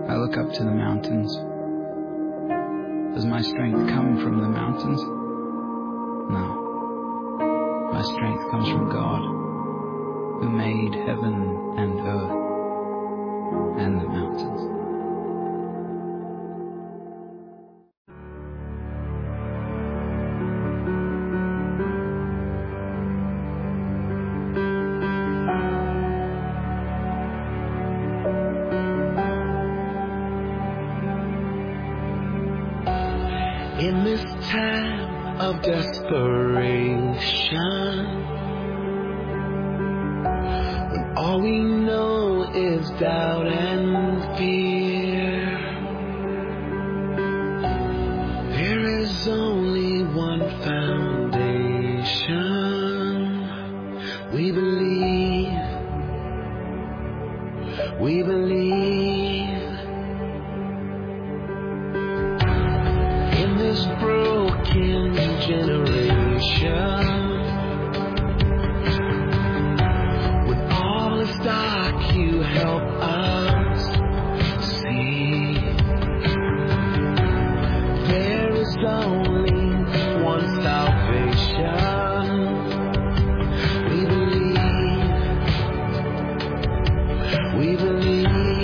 I look up to the mountains. Does my strength come from the mountains? No. My strength comes from God, who made heaven and earth and the mountains. In this time of desperation, when all we know is doubt and fear, there is only one foundation. We believe. In this broken generation, when all is dark, you help us see. There is only one salvation. We believe.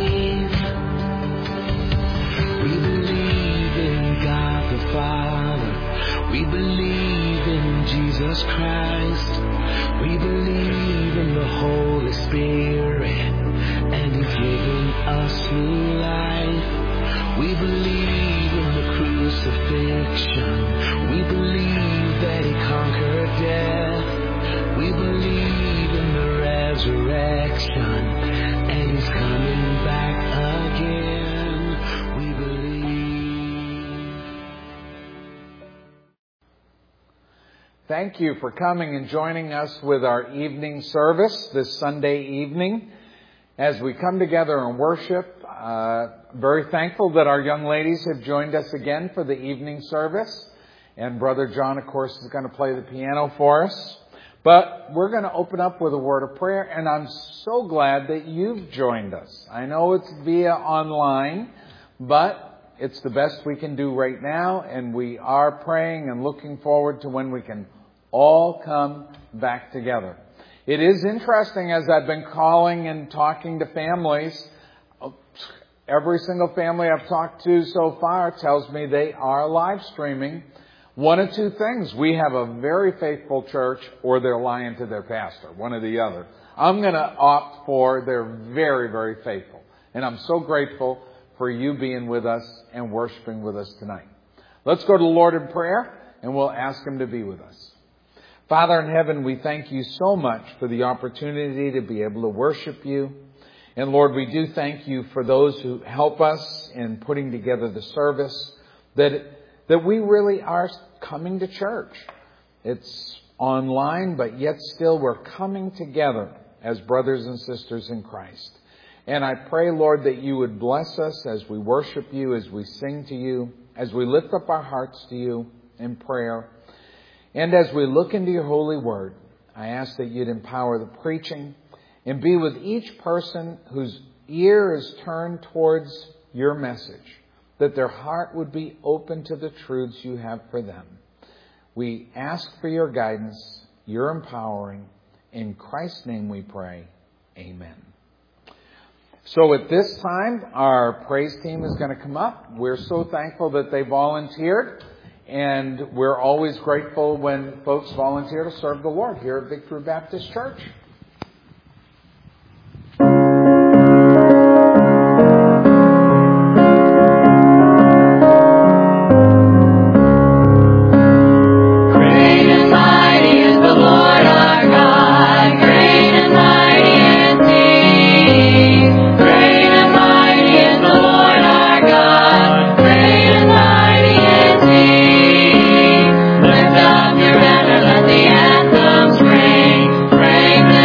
Father, we believe in Jesus Christ. We believe in the Holy Spirit, and He's given us new life. We believe in the crucifixion. We believe that He conquered death. We believe in the resurrection, and He's coming back again. We believe. Thank you for coming and joining us with our evening service this Sunday evening. As we come together and worship, very thankful that our young ladies have joined us again for the evening service. And Brother John, of course, is going to play the piano for us. But we're going to open up with a word of prayer, and I'm so glad that you've joined us. I know it's via online, but it's the best we can do right now, and we are praying and looking forward to when we can all come back together. It is interesting, as I've been calling and talking to families, every single family I've talked to so far tells me they are live streaming. One of two things: we have a very faithful church, or they're lying to their pastor, one or the other. I'm going to opt for they're very, very faithful. And I'm so grateful for you being with us and worshiping with us tonight. Let's go to the Lord in prayer, and we'll ask Him to be with us. Father in heaven, we thank You so much for the opportunity to be able to worship You. And Lord, we do thank You for those who help us in putting together the service, that we really are coming to church. It's online, but yet still we're coming together as brothers and sisters in Christ. And I pray, Lord, that You would bless us as we worship You, as we sing to You, as we lift up our hearts to You in prayer. And as we look into Your holy word, I ask that You'd empower the preaching and be with each person whose ear is turned towards Your message, that their heart would be open to the truths You have for them. We ask for Your guidance, Your empowering. In Christ's name we pray. Amen. So at this time, our praise team is going to come up. We're so thankful that they volunteered. And we're always grateful when folks volunteer to serve the Lord here at Victory Baptist Church. Lift up your banner, let the anthems ring.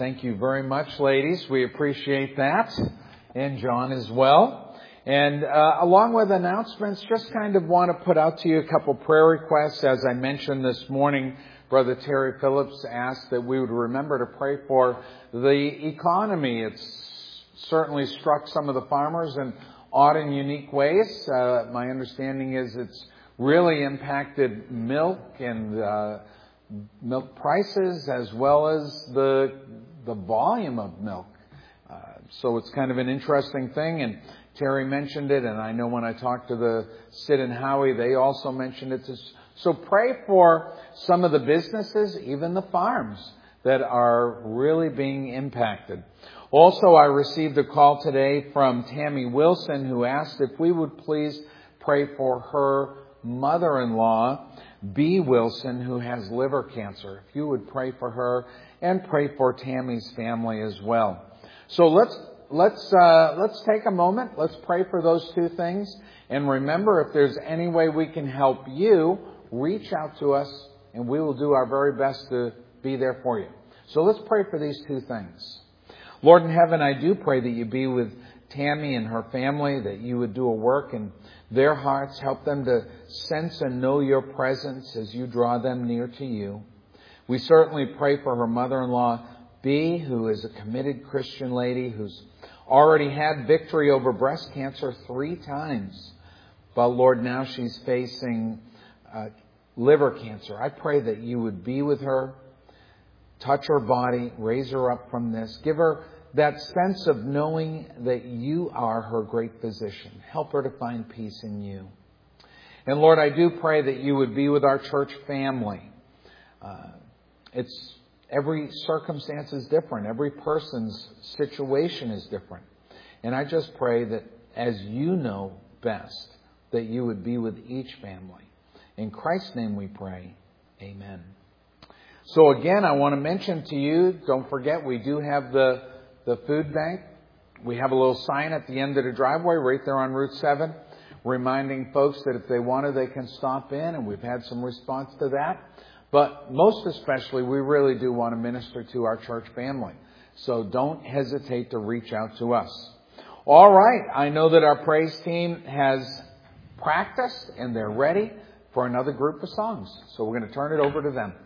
Thank you very much, ladies. We appreciate that. And John as well. And along with announcements, just kind of want to put out to you a couple prayer requests. As I mentioned this morning, Brother Terry Phillips asked that we would remember to pray for the economy. It's certainly struck some of the farmers in odd and unique ways. My understanding is it's really impacted milk and milk prices as well as the volume of milk. So it's kind of an interesting thing, and Terry mentioned it, and I know when I talked to the Sid and Howie, they also mentioned it. So pray for some of the businesses, even the farms, that are really being impacted. Also, I received a call today from Tammy Wilson, who asked if we would please pray for her mother-in-law, B. Wilson, who has liver cancer. If you would pray for her and pray for Tammy's family as well. So let's take a moment. Let's pray for those two things. And remember, if there's any way we can help you, reach out to us and we will do our very best to be there for you. So let's pray for these two things. Lord in heaven, I do pray that you be with Tammy and her family, that you would do a work in their hearts, help them to sense and know your presence as you draw them near to you. We certainly pray for her mother-in-law, B, who is a committed Christian lady who's already had victory over breast cancer 3 times. But Lord, now she's facing liver cancer. I pray that you would be with her, touch her body, raise her up from this, give her that sense of knowing that you are her great physician. Help her to find peace in you. And Lord, I do pray that you would be with our church family. Every circumstance is different. Every person's situation is different. And I just pray that as you know best, that you would be with each family. In Christ's name we pray. Amen. So again, I want to mention to you, don't forget, we do have the food bank. We have a little sign at the end of the driveway right there on Route 7, reminding folks that if they want to, they can stop in, and we've had some response to that. But most especially, we really do want to minister to our church family. So don't hesitate to reach out to us. All right, I know that our praise team has practiced and they're ready for another group of songs. So we're going to turn it over to them.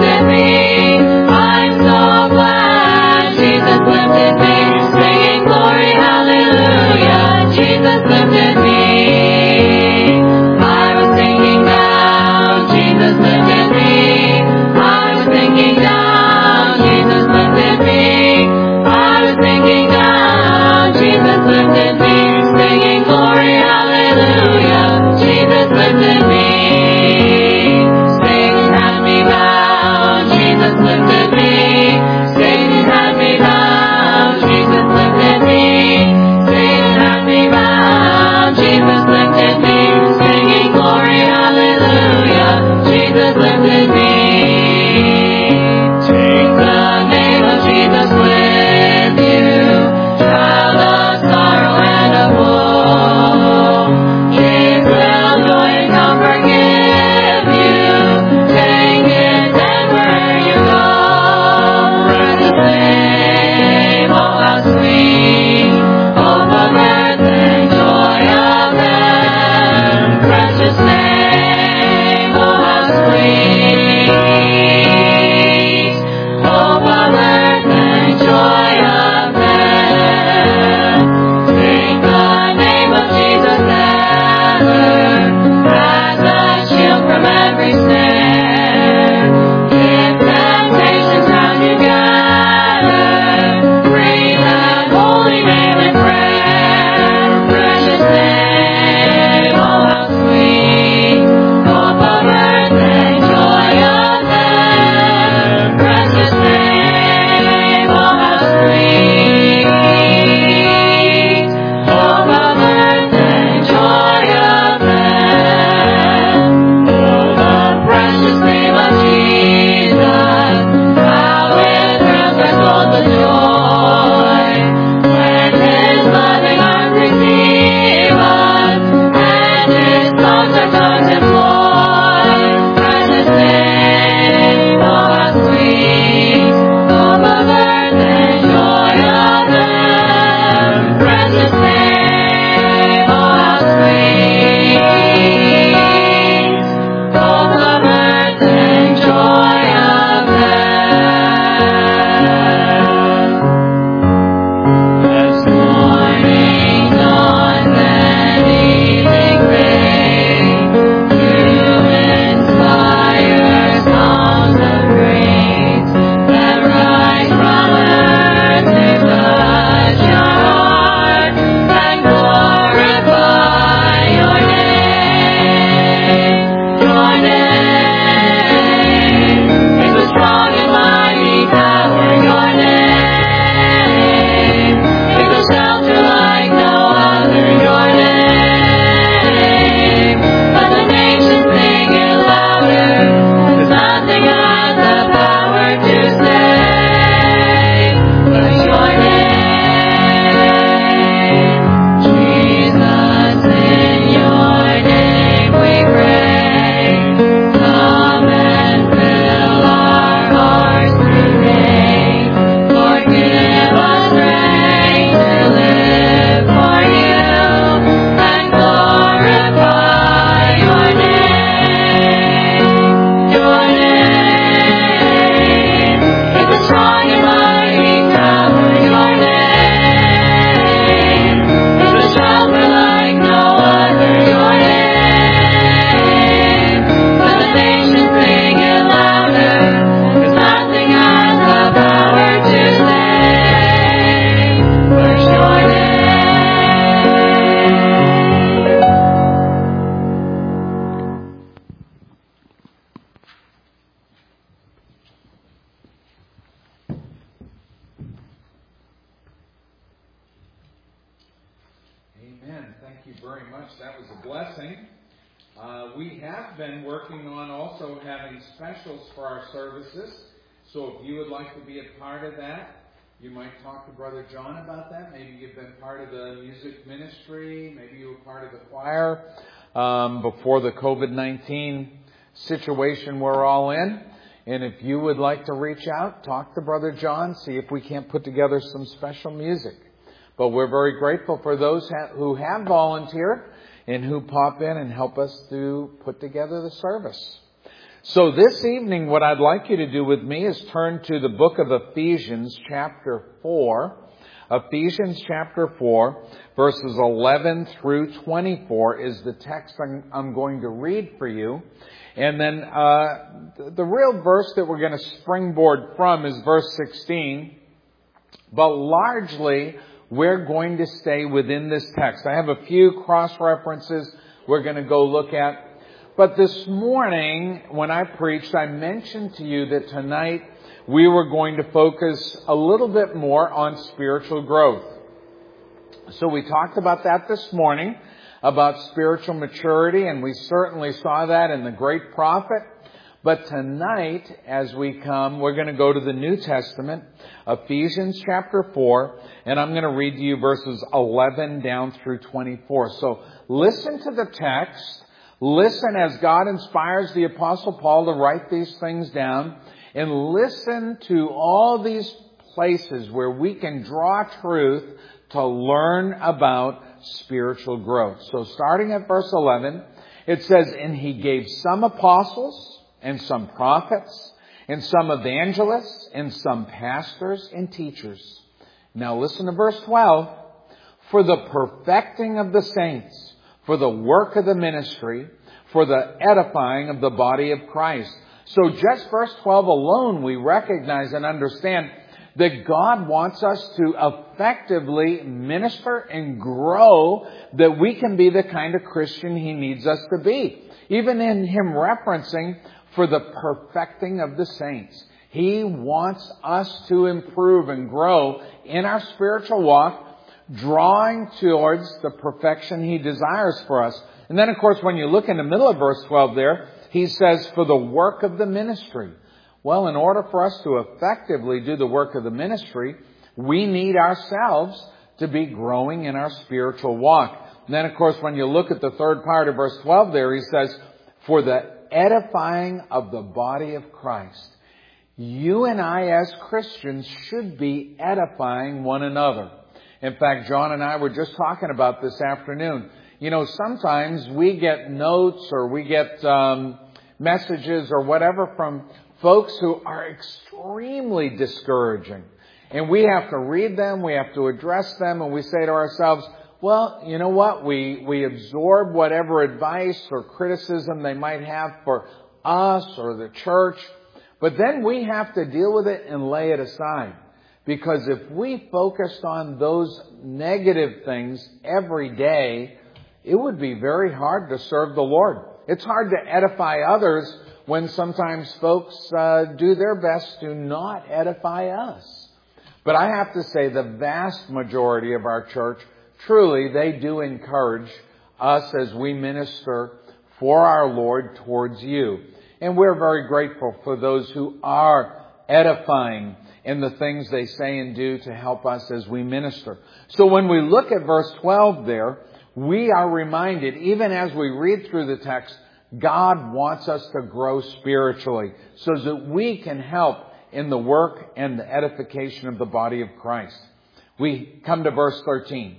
Singing glory. very much. That was a blessing. We have been working on also having specials for our services. So if you would like to be a part of that, you might talk to Brother John about that. Maybe you've been part of the music ministry. Maybe you were part of the choir before the COVID-19 situation we're all in. And if you would like to reach out, talk to Brother John, see if we can't put together some special music. But we're very grateful for those who have volunteered and who pop in and help us to put together the service. So this evening, what I'd like you to do with me is turn to the book of Ephesians chapter 4. Ephesians chapter 4, verses 11 through 24 is the text I'm going to read for you. And then the real verse that we're going to springboard from is verse 16. But largely, we're going to stay within this text. I have a few cross-references we're going to go look at. But this morning, when I preached, I mentioned to you that tonight we were going to focus a little bit more on spiritual growth. So we talked about that this morning, about spiritual maturity, and we certainly saw that in the great prophet. But tonight, as we come, we're going to go to the New Testament, Ephesians chapter 4, and I'm going to read to you verses 11 down through 24. So listen to the text, listen as God inspires the Apostle Paul to write these things down, and listen to all these places where we can draw truth to learn about spiritual growth. So starting at verse 11, it says, "And he gave some apostles, and some prophets, and some evangelists, and some pastors and teachers." Now listen to verse 12. "For the perfecting of the saints, for the work of the ministry, for the edifying of the body of Christ." So just verse 12 alone, we recognize and understand that God wants us to effectively minister and grow, that we can be the kind of Christian He needs us to be. Even in Him referencing for the perfecting of the saints. He wants us to improve and grow in our spiritual walk, drawing towards the perfection He desires for us. And then, of course, when you look in the middle of verse 12 there, He says, "For the work of the ministry." Well, in order for us to effectively do the work of the ministry, we need ourselves to be growing in our spiritual walk. And then, of course, when you look at the third part of verse 12 there, He says, "For the edifying of the body of Christ." You and I as Christians should be edifying one another. In fact, John and I were just talking about this afternoon. You know, sometimes we get notes or we get messages or whatever from folks who are extremely discouraging. And we have to read them, we have to address them, and we say to ourselves, well, you know what? We absorb whatever advice or criticism they might have for us or the church, but then we have to deal with it and lay it aside. Because if we focused on those negative things every day, it would be very hard to serve the Lord. It's hard to edify others when sometimes folks do their best to not edify us. But I have to say the vast majority of our church, truly, they do encourage us as we minister for our Lord towards you. And we're very grateful for those who are edifying in the things they say and do to help us as we minister. So when we look at verse 12 there, we are reminded, even as we read through the text, God wants us to grow spiritually so that we can help in the work and the edification of the body of Christ. We come to verse 13.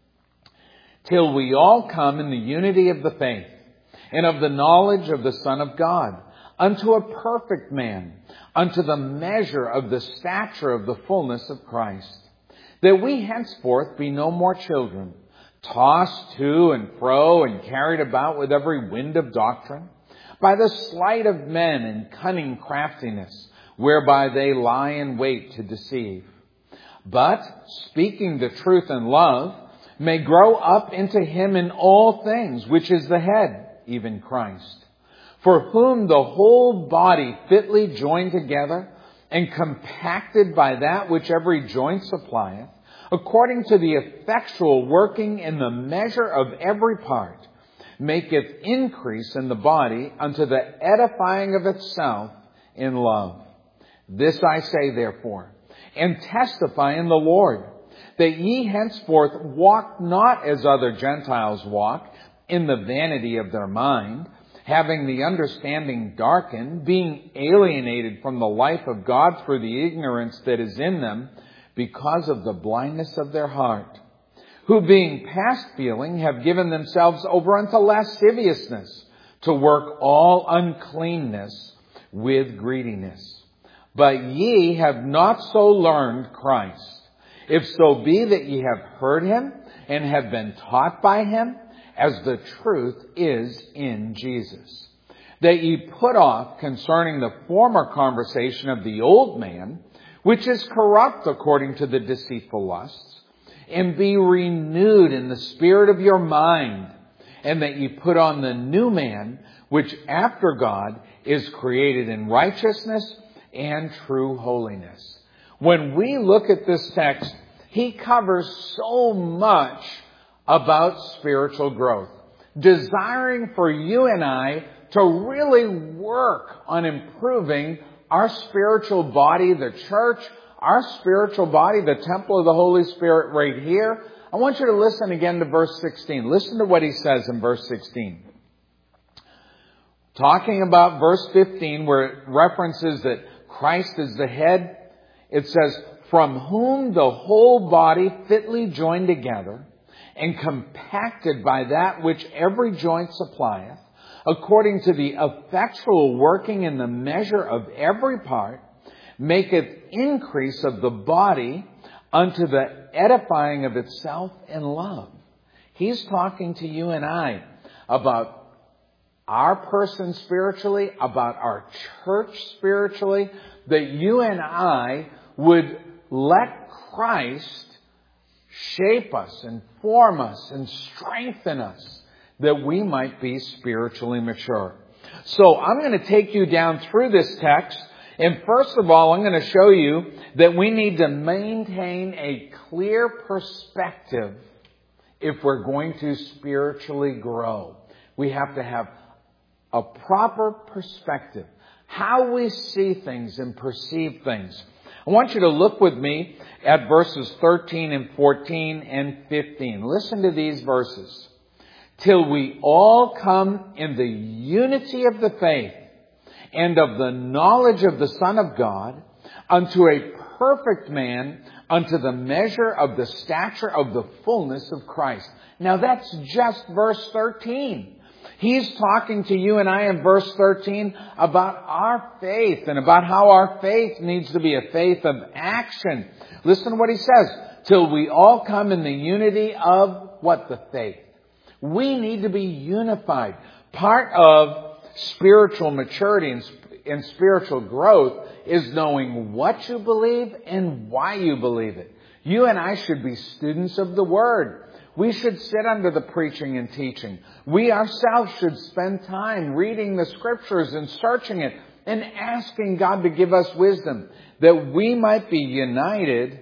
"Till we all come in the unity of the faith and of the knowledge of the Son of God, unto a perfect man, unto the measure of the stature of the fullness of Christ, that we henceforth be no more children, tossed to and fro and carried about with every wind of doctrine, by the sleight of men and cunning craftiness, whereby they lie in wait to deceive. But, speaking the truth in love, may grow up into Him in all things, which is the head, even Christ, for whom the whole body fitly joined together and compacted by that which every joint supplieth, according to the effectual working in the measure of every part, maketh increase in the body unto the edifying of itself in love. This I say therefore, and testify in the Lord, that ye henceforth walk not as other Gentiles walk, in the vanity of their mind, having the understanding darkened, being alienated from the life of God through the ignorance that is in them, because of the blindness of their heart, who being past feeling have given themselves over unto lasciviousness, to work all uncleanness with greediness. But ye have not so learned Christ, if so be that ye have heard him, and have been taught by him, as the truth is in Jesus. That ye put off concerning the former conversation of the old man, which is corrupt according to the deceitful lusts, and be renewed in the spirit of your mind, and that ye put on the new man, which after God is created in righteousness and true holiness. When we look at this text, he covers so much about spiritual growth, desiring for you and I to really work on improving our spiritual body, the church, our spiritual body, the temple of the Holy Spirit right here. I want you to listen again to verse 16. Listen to what he says in verse 16. Talking about verse 15, where it references that Christ is the head, it says, from whom the whole body fitly joined together and compacted by that which every joint supplieth, according to the effectual working in the measure of every part, maketh increase of the body unto the edifying of itself in love. He's talking to you and I about our person spiritually, about our church spiritually, that you and I would let Christ shape us and form us and strengthen us, that we might be spiritually mature. So I'm going to take you down through this text, and first of all, I'm going to show you that we need to maintain a clear perspective if we're going to spiritually grow. We have to have a proper perspective, how we see things and perceive things. I want you to look with me at verses 13 and 14 and 15. Listen to these verses. Till we all come in the unity of the faith and of the knowledge of the Son of God, unto a perfect man, unto the measure of the stature of the fullness of Christ. Now that's just verse 13. He's talking to you and I in verse 13 about our faith and about how our faith needs to be a faith of action. Listen to what he says. Till we all come in the unity of what? The faith. We need to be unified. Part of spiritual maturity and spiritual growth is knowing what you believe and why you believe it. You and I should be students of the Word. We should sit under the preaching and teaching. We ourselves should spend time reading the Scriptures and searching it and asking God to give us wisdom, that we might be united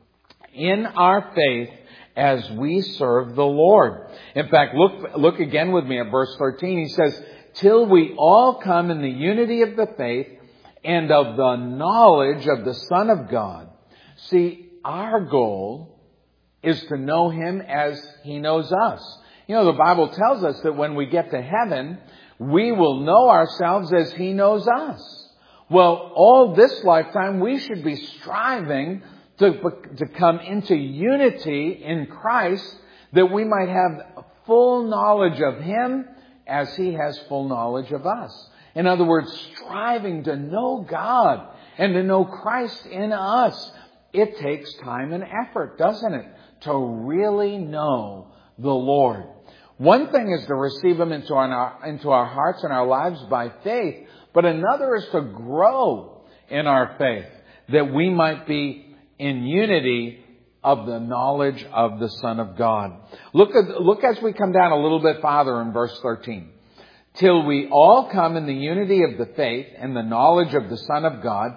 in our faith as we serve the Lord. In fact, look again with me at verse 13. He says, till we all come in the unity of the faith and of the knowledge of the Son of God. See, our goal is to know Him as He knows us. You know, the Bible tells us that when we get to heaven, we will know ourselves as He knows us. Well, all this lifetime, we should be striving to come into unity in Christ, that we might have full knowledge of Him as He has full knowledge of us. In other words, striving to know God and to know Christ in us. It takes time and effort, doesn't it, to really know the Lord. One thing is to receive Him into our hearts and our lives by faith, but another is to grow in our faith, that we might be in unity of the knowledge of the Son of God. Look as we come down a little bit farther in verse 13. Till we all come in the unity of the faith and the knowledge of the Son of God,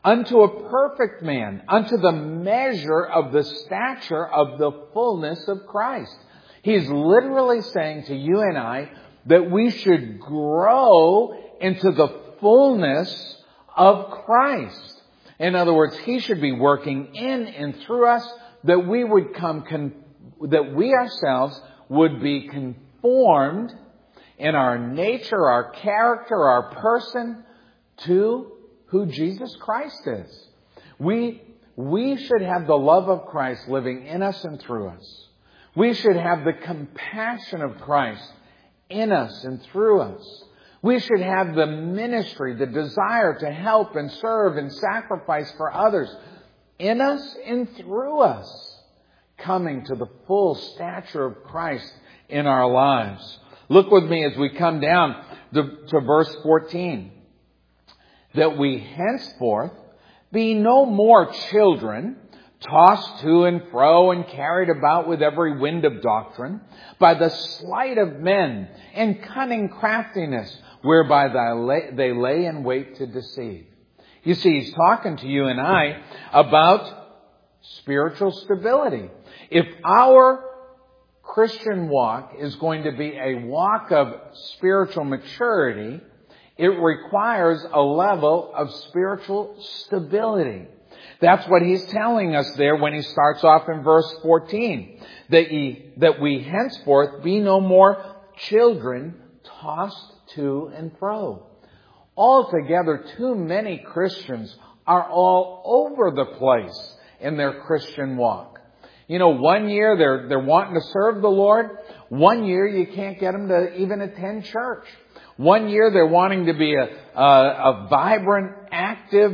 unto a perfect man, unto the measure of the stature of the fullness of Christ. He's literally saying to you and I that we should grow into the fullness of Christ. In other words, He should be working in and through us, that we would that we ourselves would be conformed in our nature, our character, our person to who Jesus Christ is. We should have the love of Christ living in us and through us. We should have the compassion of Christ in us and through us. We should have the ministry, the desire to help and serve and sacrifice for others in us and through us, coming to the full stature of Christ in our lives. Look with me as we come down to verse 14. That we henceforth be no more children, tossed to and fro and carried about with every wind of doctrine, by the sleight of men and cunning craftiness, whereby they lay in wait to deceive. You see, he's talking to you and I about spiritual stability. If our Christian walk is going to be a walk of spiritual maturity, it requires a level of spiritual stability. That's what he's telling us there when he starts off in verse 14. That we henceforth be no more children tossed to and fro. Altogether, too many Christians are all over the place in their Christian walk. You know, one year they're wanting to serve the Lord. One year you can't get them to even attend church. One year they're wanting to be a vibrant, active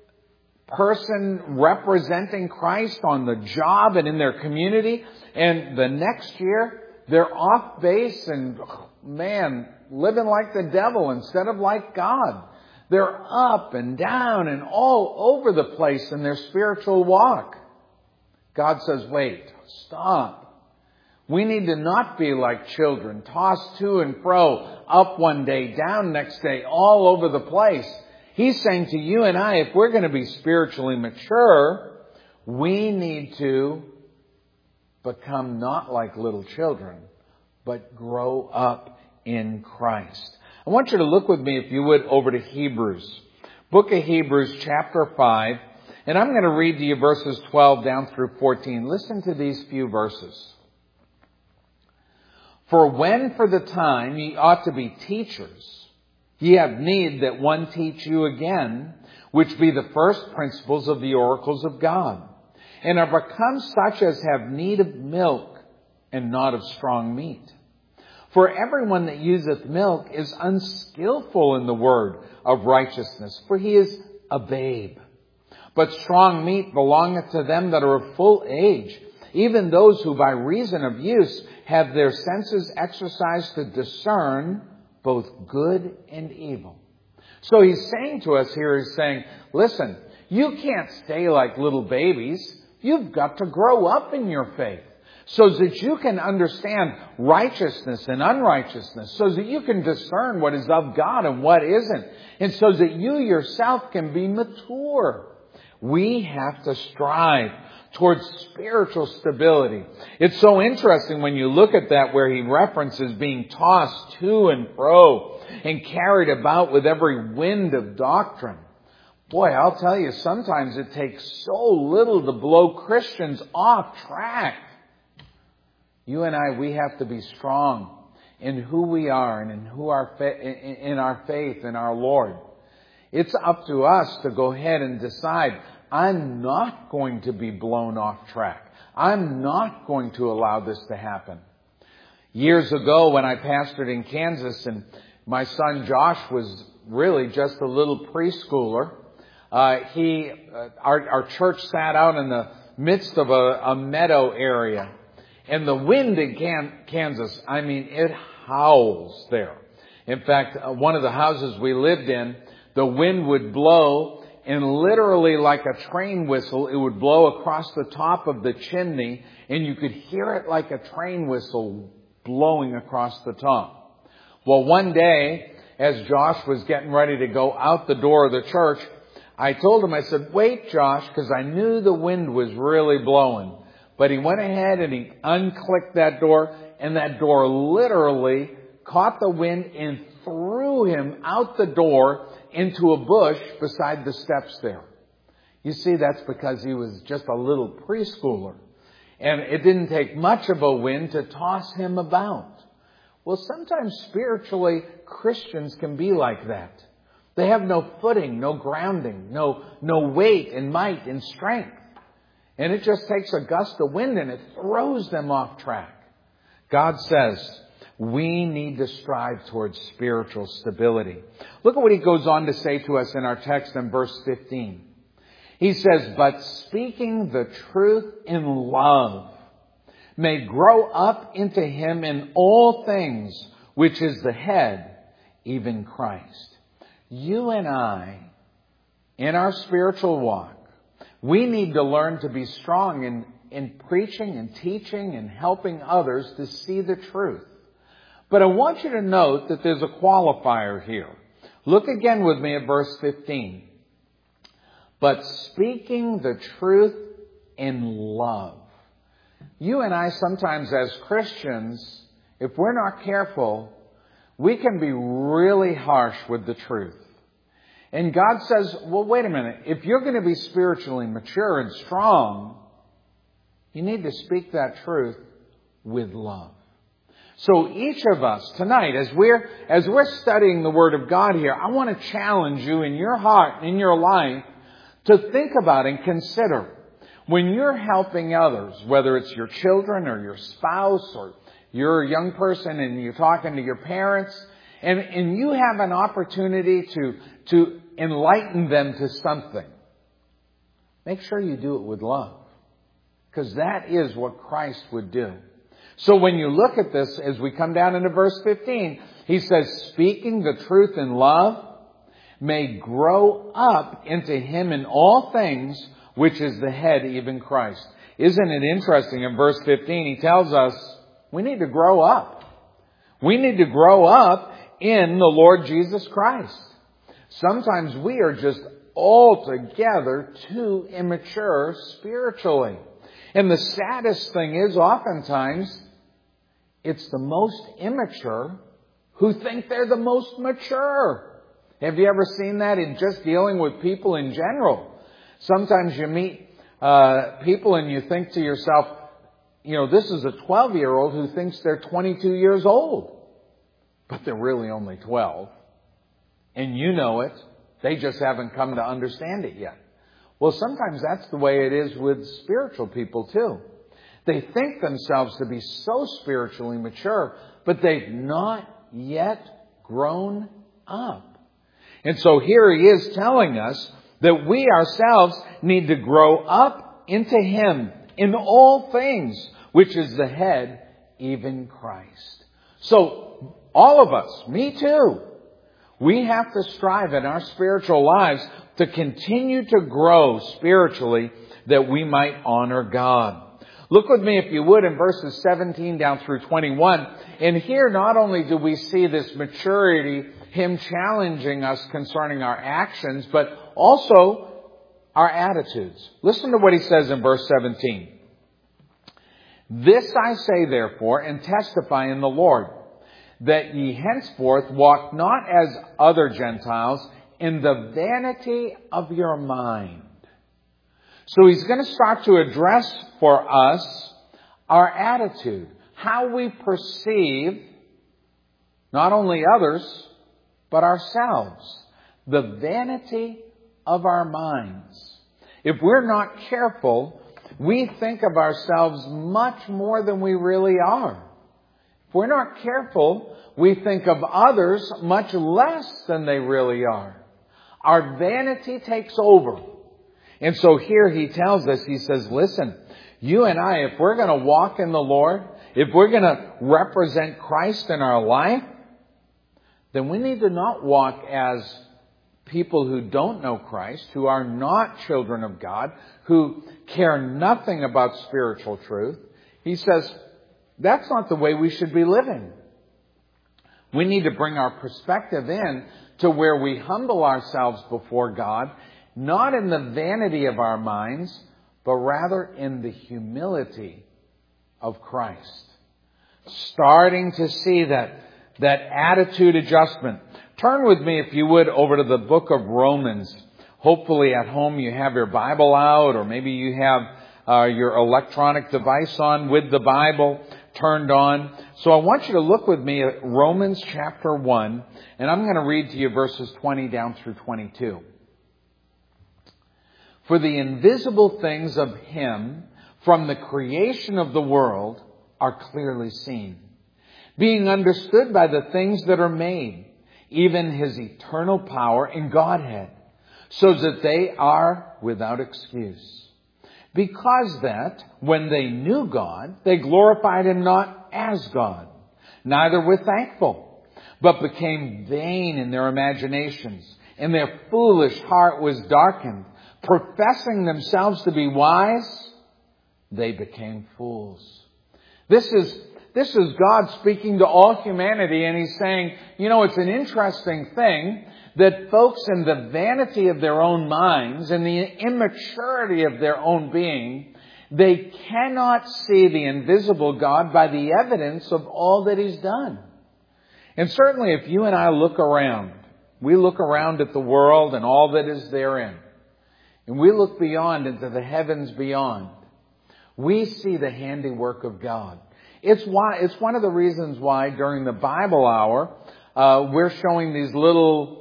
person representing Christ on the job and in their community. And the next year they're off base and, living like the devil instead of like God. They're up and down and all over the place in their spiritual walk. God says, wait, stop. We need to not be like children, tossed to and fro, up one day, down next day, all over the place. He's saying to you and I, if we're going to be spiritually mature, we need to become not like little children, but grow up in Christ. I want you to look with me, if you would, over to Hebrews. Book of Hebrews, chapter 5. And I'm going to read to you verses 12 down through 14. Listen to these few verses. For when for the time ye ought to be teachers, ye have need that one teach you again, which be the first principles of the oracles of God, and are become such as have need of milk, and not of strong meat. For everyone that useth milk is unskillful in the word of righteousness, for he is a babe. But strong meat belongeth to them that are of full age, even those who by reason of use have their senses exercised to discern both good and evil. So he's saying to us here, he's saying, listen, you can't stay like little babies. You've got to grow up in your faith so that you can understand righteousness and unrighteousness, so that you can discern what is of God and what isn't, and so that you yourself can be mature. We have to strive towards spiritual stability. It's so interesting when you look at that, where he references being tossed to and fro and carried about with every wind of doctrine. Boy, I'll tell you, sometimes it takes so little to blow Christians off track. You and I, we have to be strong in who we are and in our faith in our Lord. It's up to us to go ahead and decide, I'm not going to be blown off track. I'm not going to allow this to happen. Years ago, when I pastored in Kansas, and my son Josh was really just a little preschooler, our church sat out in the midst of a meadow area. And the wind in Kansas, it howls there. In fact, one of the houses we lived in, the wind would blow, and literally like a train whistle, it would blow across the top of the chimney, and you could hear it like a train whistle blowing across the top. Well, one day, as Josh was getting ready to go out the door of the church, I told him, I said, wait, Josh, because I knew the wind was really blowing. But he went ahead and he unclicked that door, and that door literally caught the wind and threw him out the door into a bush beside the steps there. You see, that's because he was just a little preschooler. And it didn't take much of a wind to toss him about. Well, sometimes spiritually, Christians can be like that. They have no footing, no grounding, no weight and might and strength. And it just takes a gust of wind and it throws them off track. God says we need to strive towards spiritual stability. Look at what he goes on to say to us in our text in verse 15. He says, but speaking the truth in love may grow up into him in all things, which is the head, even Christ. You and I, in our spiritual walk, we need to learn to be strong in preaching and teaching and helping others to see the truth. But I want you to note that there's a qualifier here. Look again with me at verse 15. But speaking the truth in love. You and I sometimes as Christians, if we're not careful, we can be really harsh with the truth. And God says, well, wait a minute. If you're going to be spiritually mature and strong, you need to speak that truth with love. So each of us tonight, as we're studying the Word of God here, I want to challenge you in your heart, in your life, to think about and consider when you're helping others, whether it's your children or your spouse or you're a young person and you're talking to your parents, and you have an opportunity to enlighten them to something. Make sure you do it with love, because that is what Christ would do. So when you look at this, as we come down into verse 15, he says, speaking the truth in love may grow up into him in all things, which is the head, even Christ. Isn't it interesting? In verse 15, he tells us we need to grow up. We need to grow up in the Lord Jesus Christ. Sometimes we are just altogether too immature spiritually. And the saddest thing is, oftentimes, it's the most immature who think they're the most mature. Have you ever seen that in just dealing with people in general? Sometimes you meet people and you think to yourself, this is a 12-year-old who thinks they're 22 years old. But they're really only 12. And you know it. They just haven't come to understand it yet. Well, sometimes that's the way it is with spiritual people too. They think themselves to be so spiritually mature, but they've not yet grown up. And so here he is telling us that we ourselves need to grow up into him in all things, which is the head, even Christ. So all of us, me too, we have to strive in our spiritual lives to continue to grow spiritually that we might honor God. Look with me, if you would, in verses 17 down through 21. And here not only do we see this maturity, him challenging us concerning our actions, but also our attitudes. Listen to what he says in verse 17. This I say therefore, and testify in the Lord, that ye henceforth walk not as other Gentiles in the vanity of your mind. So he's going to start to address for us our attitude, how we perceive not only others, but ourselves, the vanity of our minds. If we're not careful, we think of ourselves much more than we really are. If we're not careful, we think of others much less than they really are. Our vanity takes over. And so here he tells us, he says, listen, you and I, if we're going to walk in the Lord, if we're going to represent Christ in our life, then we need to not walk as people who don't know Christ, who are not children of God, who care nothing about spiritual truth. He says, that's not the way we should be living. We need to bring our perspective in to where we humble ourselves before God not in the vanity of our minds, but rather in the humility of Christ. Starting to see that attitude adjustment. Turn with me, if you would, over to the book of Romans. Hopefully at home you have your Bible out, or maybe you have your electronic device on with the Bible turned on. So I want you to look with me at Romans chapter 1, and I'm going to read to you verses 20 down through 22. For the invisible things of Him from the creation of the world are clearly seen, being understood by the things that are made, even His eternal power in Godhead, so that they are without excuse. Because that, when they knew God, they glorified Him not as God, neither were thankful, but became vain in their imaginations, and their foolish heart was darkened. Professing themselves to be wise, they became fools. This is God speaking to all humanity, and He's saying, it's an interesting thing that folks in the vanity of their own minds and the immaturity of their own being, they cannot see the invisible God by the evidence of all that He's done. And certainly if you and I look around, we look around at the world and all that is therein, and we look beyond into the heavens beyond, we see the handiwork of God. It's one of the reasons why during the Bible hour, we're showing these little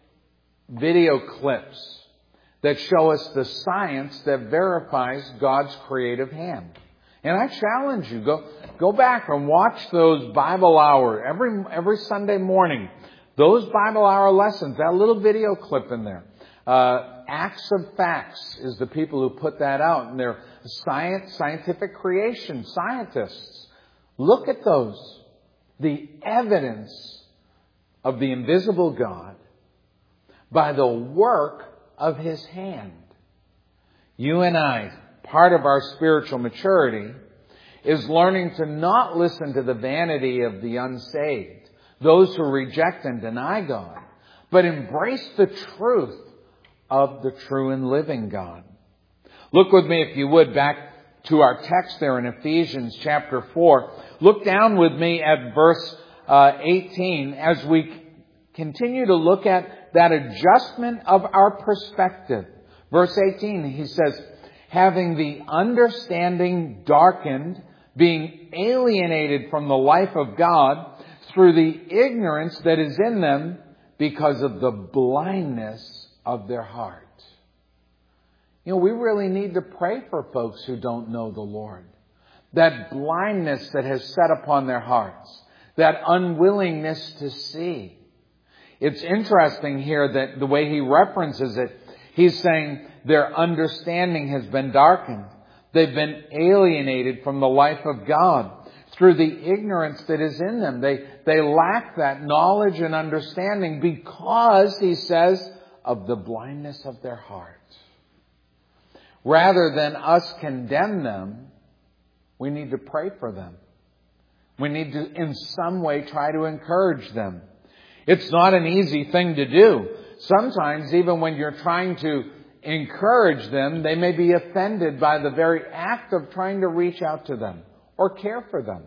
video clips that show us the science that verifies God's creative hand. And I challenge you, go back and watch those Bible hour every Sunday morning. Those Bible hour lessons, that little video clip in there. Acts of Facts is the people who put that out, and they're scientific creation scientists. Look at those. The evidence of the invisible God by the work of His hand. You and I, part of our spiritual maturity is learning to not listen to the vanity of the unsaved, those who reject and deny God, but embrace the truth of the true and living God. Look with me, if you would, back to our text there in Ephesians chapter 4. Look down with me at verse 18 as we continue to look at that adjustment of our perspective. Verse 18, he says, having the understanding darkened, being alienated from the life of God through the ignorance that is in them because of the blindness of their heart. We really need to pray for folks who don't know the Lord. That blindness that has set upon their hearts. That unwillingness to see. It's interesting here that the way he references it, he's saying their understanding has been darkened. They've been alienated from the life of God through the ignorance that is in them. They lack that knowledge and understanding because, he says, of the blindness of their heart. Rather than us condemn them, we need to pray for them. We need to, in some way, try to encourage them. It's not an easy thing to do. Sometimes, even when you're trying to encourage them, they may be offended by the very act of trying to reach out to them or care for them.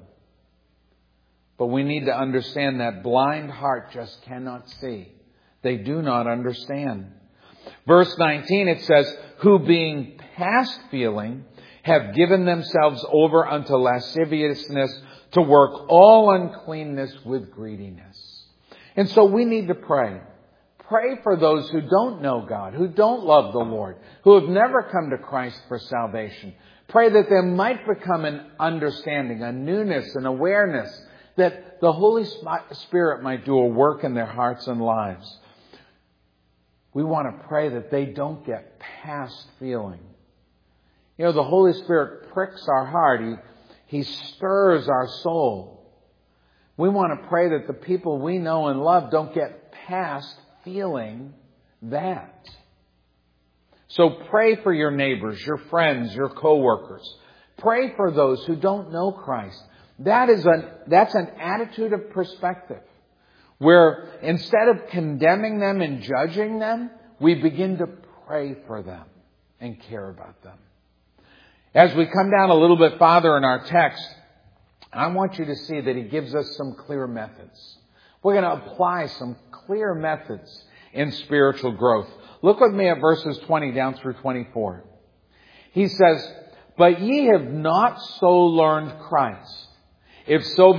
But we need to understand that blind heart just cannot see. They do not understand. Verse 19, it says, who being past feeling have given themselves over unto lasciviousness to work all uncleanness with greediness. And so we need to pray. Pray for those who don't know God, who don't love the Lord, who have never come to Christ for salvation. Pray that there might become an understanding, a newness, an awareness, that the Holy Spirit might do a work in their hearts and lives. We want to pray that they don't get past feeling. The Holy Spirit pricks our heart. He stirs our soul. We want to pray that the people we know and love don't get past feeling that. So pray for your neighbors, your friends, your co-workers. Pray for those who don't know Christ. That's an attitude of perspective, where instead of condemning them and judging them, we begin to pray for them and care about them. As we come down a little bit farther in our text, I want you to see that he gives us some clear methods. We're going to apply some clear methods in spiritual growth. Look with me at verses 20 down through 24. He says, "But ye have not so learned Christ, if so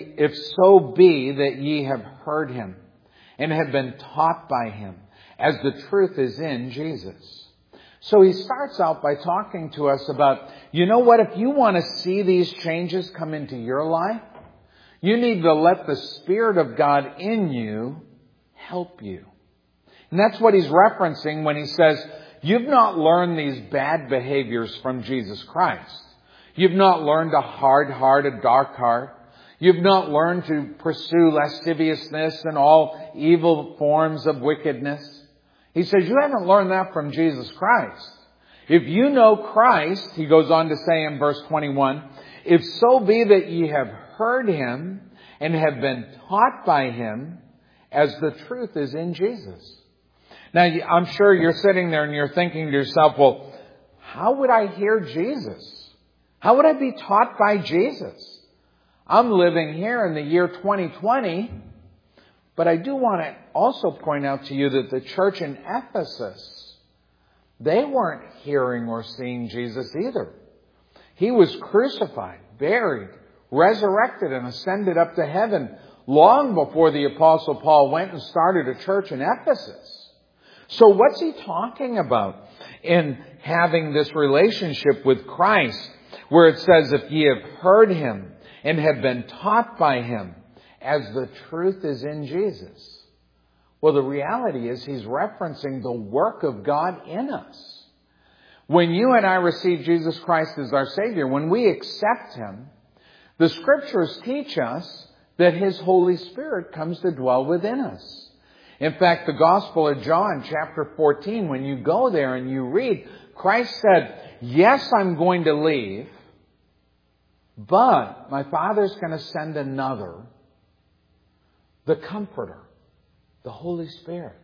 be that ye have heard him, and have been taught by him, as the truth is in Jesus." So he starts out by talking to us about, you know what, if you want to see these changes come into your life, you need to let the Spirit of God in you help you. And that's what he's referencing when he says, you've not learned these bad behaviors from Jesus Christ. You've not learned a hard heart, a dark heart. You've not learned to pursue lasciviousness and all evil forms of wickedness. He says, you haven't learned that from Jesus Christ. If you know Christ, he goes on to say in verse 21, "If so be that ye have heard him and have been taught by him, as the truth is in Jesus." Now, I'm sure you're sitting there and you're thinking to yourself, well, how would I hear Jesus? How would I be taught by Jesus? I'm living here in the year 2020, but I do want to also point out to you that the church in Ephesus, they weren't hearing or seeing Jesus either. He was crucified, buried, resurrected, and ascended up to heaven long before the Apostle Paul went and started a church in Ephesus. So what's he talking about in having this relationship with Christ, where it says, "If ye have heard him and have been taught by him, as the truth is in Jesus"? Well, the reality is he's referencing the work of God in us. When you and I receive Jesus Christ as our Savior, when we accept him, the Scriptures teach us that his Holy Spirit comes to dwell within us. In fact, the Gospel of John, chapter 14, when you go there and you read, Christ said, "Yes, I'm going to leave, but my Father's going to send another, the Comforter, the Holy Spirit.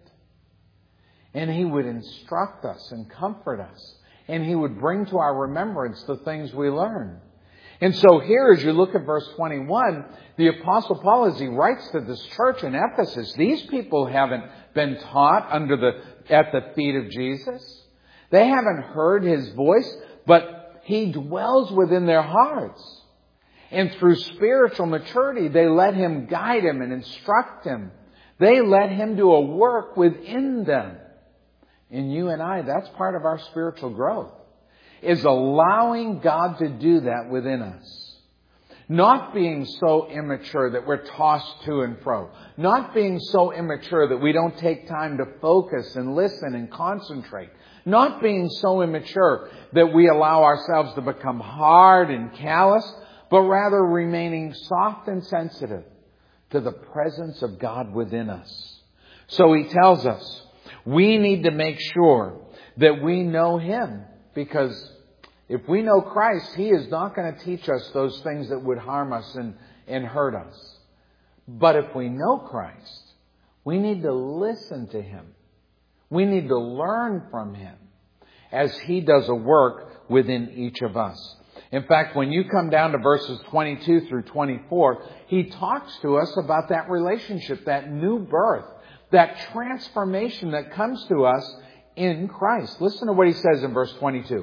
And he would instruct us and comfort us. And he would bring to our remembrance the things we learn." And so here, as you look at verse 21, the Apostle Paul, as he writes to this church in Ephesus, these people haven't been taught at the feet of Jesus. They haven't heard his voice, but he dwells within their hearts. And through spiritual maturity, they let him guide him and instruct him. They let him do a work within them. And you and I, that's part of our spiritual growth, is allowing God to do that within us. Not being so immature that we're tossed to and fro. Not being so immature that we don't take time to focus and listen and concentrate. Not being so immature that we allow ourselves to become hard and callous, but rather remaining soft and sensitive to the presence of God within us. So he tells us we need to make sure that we know him, because if we know Christ, he is not going to teach us those things that would harm us and hurt us. But if we know Christ, we need to listen to him. We need to learn from him as he does a work within each of us. In fact, when you come down to verses 22 through 24, he talks to us about that relationship, that new birth, that transformation that comes to us in Christ. Listen to what he says in verse 22.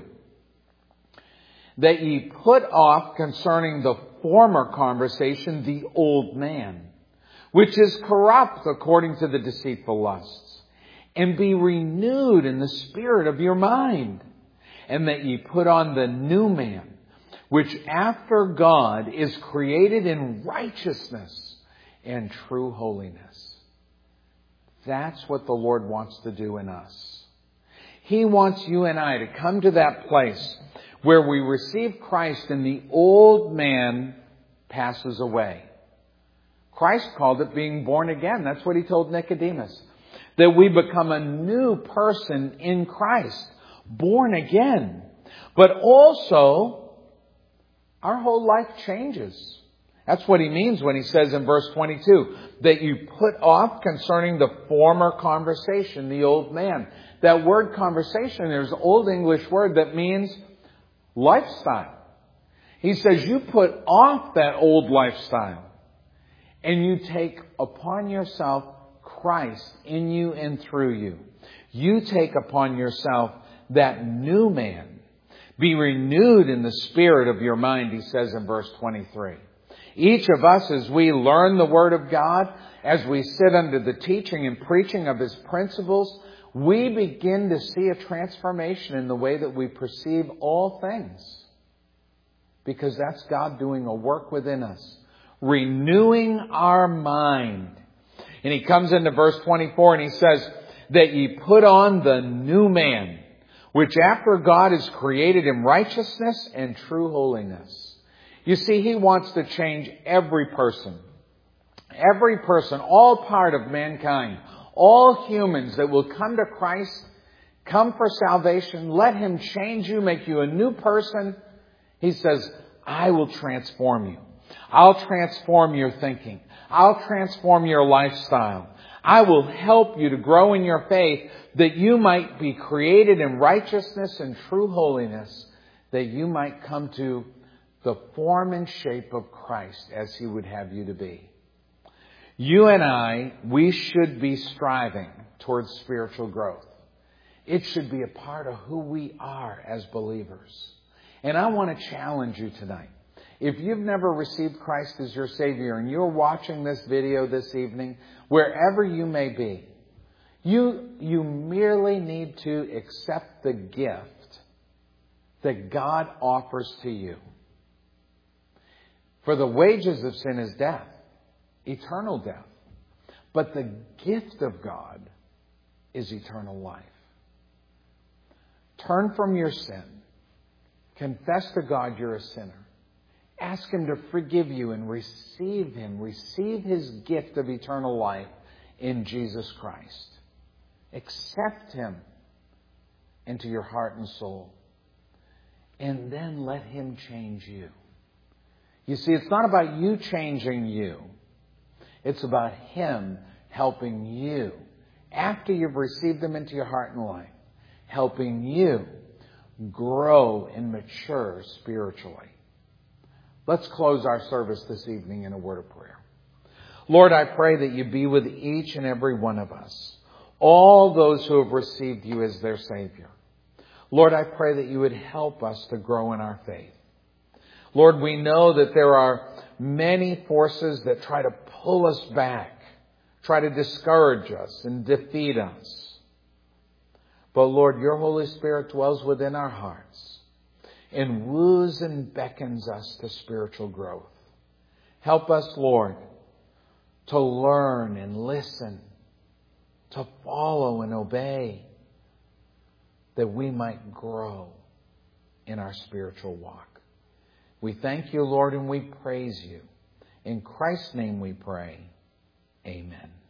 "That ye put off concerning the former conversation the old man, which is corrupt according to the deceitful lusts, and be renewed in the spirit of your mind, and that ye put on the new man, which after God is created in righteousness and true holiness." That's what the Lord wants to do in us. He wants you and I to come to that place where we receive Christ and the old man passes away. Christ called it being born again. That's what he told Nicodemus. That we become a new person in Christ, born again. But also, our whole life changes That's what he means when he says in verse 22, that you put off concerning the former conversation, the old man. That word conversation, there's an Old English word that means lifestyle. He says you put off that old lifestyle and you take upon yourself Christ in you and through you. You take upon yourself that new man. Be renewed in the spirit of your mind, he says in verse 23. Each of us, as we learn the Word of God, as we sit under the teaching and preaching of His principles, we begin to see a transformation in the way that we perceive all things. Because that's God doing a work within us, renewing our mind. And he comes into verse 24 and he says that ye put on the new man, which after God is created in righteousness and true holiness. You see, he wants to change every person. Every person, all part of mankind, all humans that will come to Christ, come for salvation, let Him change you, make you a new person. He says, I will transform you. I'll transform your thinking. I'll transform your lifestyle. I will help you to grow in your faith that you might be created in righteousness and true holiness, that you might come to the form and shape of Christ as He would have you to be. You and I, we should be striving towards spiritual growth. It should be a part of who we are as believers. And I want to challenge you tonight. If you've never received Christ as your Savior and you're watching this video this evening, wherever you may be, you merely need to accept the gift that God offers to you. For the wages of sin is death, eternal death. But the gift of God is eternal life. Turn from your sin. Confess to God you're a sinner. Ask Him to forgive you and receive Him. Receive His gift of eternal life in Jesus Christ. Accept Him into your heart and soul. And then let Him change you. You see, it's not about you changing you. It's about Him helping you, after you've received Him into your heart and life, helping you grow and mature spiritually. Let's close our service this evening in a word of prayer. Lord, I pray that you be with each and every one of us, all those who have received you as their Savior. Lord, I pray that you would help us to grow in our faith. Lord, we know that there are many forces that try to pull us back, try to discourage us and defeat us. But Lord, your Holy Spirit dwells within our hearts and woos and beckons us to spiritual growth. Help us, Lord, to learn and listen, to follow and obey, that we might grow in our spiritual walk. We thank you, Lord, and we praise you. In Christ's name we pray. Amen.